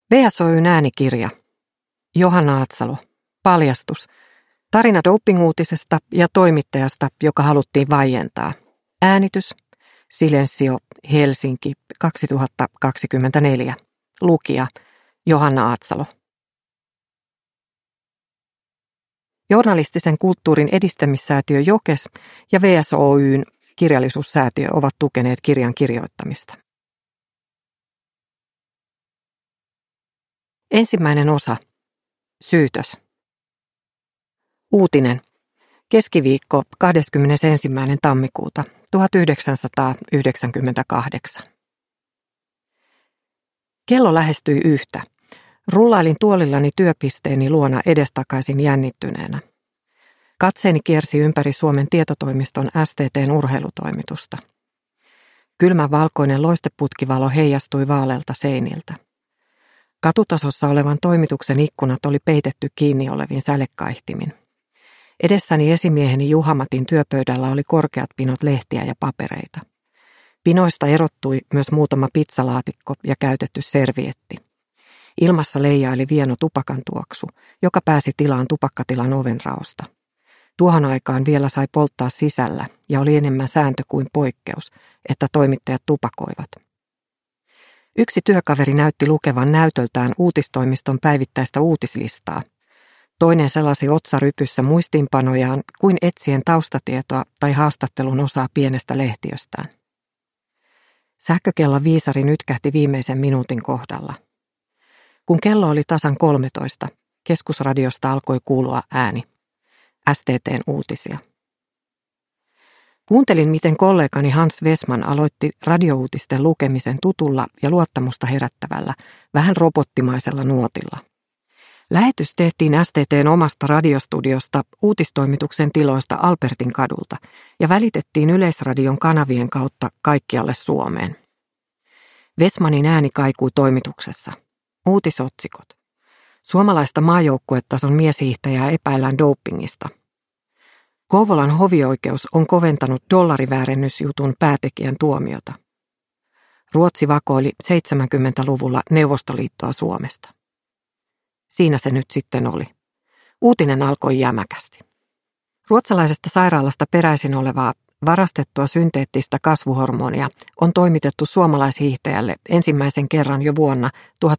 VSOY:n äänikirja. Johanna Atsalo. Paljastus. Tarina dopinguutisesta ja toimittajasta, joka haluttiin vaientaa. Äänitys. Silensio. Helsinki. 2024. Lukija. Johanna Atsalo. Journalistisen kulttuurin edistämissäätiö Jokes ja VSOY:n kirjallisuussäätiö ovat tukeneet kirjan kirjoittamista. Ensimmäinen osa. Syytös. Uutinen. Keskiviikko 21. tammikuuta 1998. Kello lähestyi yhtä. Rullailin tuolillani työpisteeni luona edestakaisin jännittyneenä. Katseeni kiersi ympäri Suomen tietotoimiston STT:n urheilutoimitusta. Kylmä valkoinen loisteputkivalo heijastui vaaleilta seiniltä. Katutasossa olevan toimituksen ikkunat oli peitetty kiinni olevin sälekaihtimin. Edessäni esimieheni Juha-Matin työpöydällä oli korkeat pinot lehtiä ja papereita. Pinoista erottui myös muutama pizzalaatikko ja käytetty servietti. Ilmassa leijaili vieno tupakan tuoksu, joka pääsi tilaan tupakkatilan ovenraosta. Tuohon aikaan vielä sai polttaa sisällä ja oli enemmän sääntö kuin poikkeus, että toimittajat tupakoivat. Yksi työkaveri näytti lukevan näytöltään uutistoimiston päivittäistä uutislistaa. Toinen selasi otsarypyssä muistiinpanojaan kuin etsien taustatietoa tai haastattelun osaa pienestä lehtiöstään. Sähkökellon viisari nytkähti viimeisen minuutin kohdalla. Kun kello oli tasan 13, keskusradiosta alkoi kuulua ääni. STT:n uutisia. Kuuntelin, miten kollegani Hans Wessman aloitti radiouutisten lukemisen tutulla ja luottamusta herättävällä, vähän robottimaisella nuotilla. Lähetys tehtiin STT:n omasta radiostudiosta uutistoimituksen tiloista Albertin kadulta ja välitettiin Yleisradion kanavien kautta kaikkialle Suomeen. Wessmanin ääni kaikui toimituksessa. Uutisotsikot. Suomalaista maajoukkuetason mieshiihtäjää epäillään dopingista. Kouvolan hovioikeus on koventanut dollariväärennysjutun päätekijän tuomiota. Ruotsi vakoili 70-luvulla Neuvostoliittoa Suomesta. Siinä se nyt sitten oli. Uutinen alkoi jämäkästi. Ruotsalaisesta sairaalasta peräisin olevaa varastettua synteettistä kasvuhormonia on toimitettu suomalaishiihtäjälle ensimmäisen kerran jo vuonna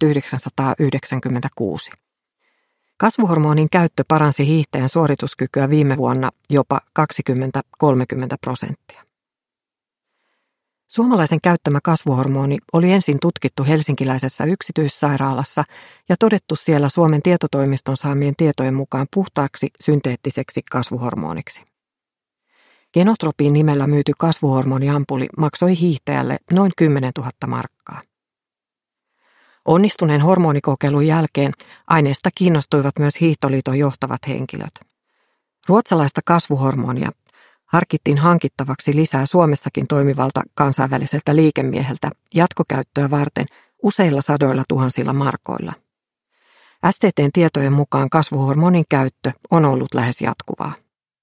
1996. Kasvuhormonin käyttö paransi hiihtäjän suorituskykyä viime vuonna jopa 20–30%. Suomalaisen käyttämä kasvuhormoni oli ensin tutkittu helsinkiläisessä yksityissairaalassa ja todettu siellä Suomen tietotoimiston saamien tietojen mukaan puhtaaksi synteettiseksi kasvuhormoniksi. Genotropiin nimellä myyty kasvuhormoniampuli maksoi hiihtäjälle noin 10 000 markkaa. Onnistuneen hormonikokeilun jälkeen aineesta kiinnostuivat myös Hiihtoliiton johtavat henkilöt. Ruotsalaista kasvuhormonia harkittiin hankittavaksi lisää Suomessakin toimivalta kansainväliseltä liikemieheltä jatkokäyttöä varten useilla sadoilla tuhansilla markoilla. STT:n tietojen mukaan kasvuhormonin käyttö on ollut lähes jatkuvaa.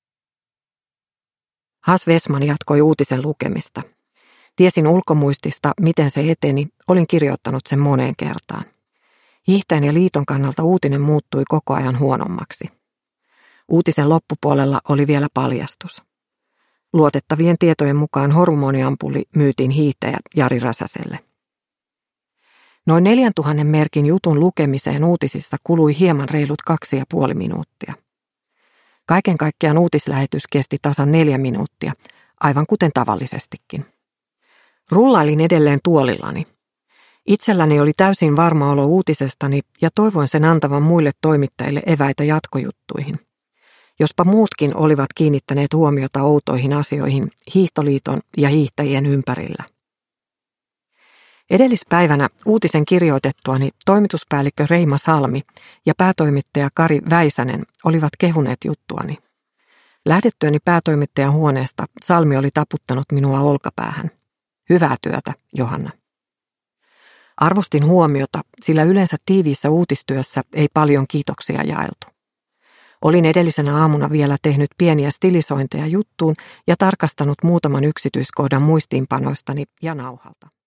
Hans Wessman jatkoi uutisen lukemista. Tiesin ulkomuistista, miten se eteni, olin kirjoittanut sen moneen kertaan. Hiihtäjän ja liiton kannalta uutinen muuttui koko ajan huonommaksi. Uutisen loppupuolella oli vielä paljastus. Luotettavien tietojen mukaan hormoniampuli myytiin hiihtäjä Jari Räsäselle. Noin 4000 merkin jutun lukemiseen uutisissa kului hieman reilut 2,5 minuuttia. Kaiken kaikkiaan uutislähetys kesti tasan 4 minuuttia, aivan kuten tavallisestikin. Rullailin edelleen tuolillani. Itselläni oli täysin varma olo uutisestani ja toivoin sen antavan muille toimittajille eväitä jatkojuttuihin. Jospa muutkin olivat kiinnittäneet huomiota outoihin asioihin Hiihtoliiton ja hiihtäjien ympärillä. Edellispäivänä uutisen kirjoitettuani toimituspäällikkö Reima Salmi ja päätoimittaja Kari Väisänen olivat kehuneet juttuani. Lähdettyäni päätoimittajan huoneesta Salmi oli taputtanut minua olkapäähän. Hyvää työtä, Johanna. Arvostin huomiota, sillä yleensä tiiviissä uutistyössä ei paljon kiitoksia jaeltu. Olin edellisenä aamuna vielä tehnyt pieniä stilisointeja juttuun ja tarkastanut muutaman yksityiskohdan muistiinpanoistani ja nauhalta.